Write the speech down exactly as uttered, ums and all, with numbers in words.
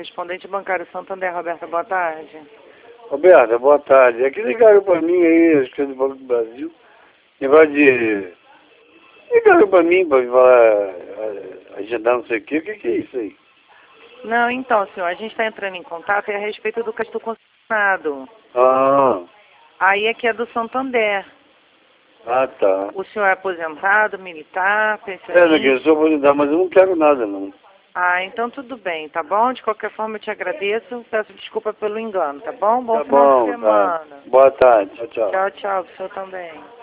correspondente bancário Santander. Roberta, boa tarde. Roberta, boa tarde. Aqui ligaram para mim aí, acho que é do Banco do Brasil. Negócio de... Ligaram para mim para falar, agendar não sei o quê. O que, que é isso aí? Não, então, senhor, a gente está entrando em contato é a respeito do crédito consignado. Ah, Aí aqui é do Santander. ah tá. O senhor é aposentado, militar, É, pensionista? não, eu sou aposentado, mas eu não quero nada, não. Ah, então tudo bem, tá bom? De qualquer forma eu te agradeço. Peço desculpa pelo engano, tá bom? Bom Tá final de bom, tá. semana. Boa tarde. Tchau, tchau. Tchau, tchau, pro senhor também.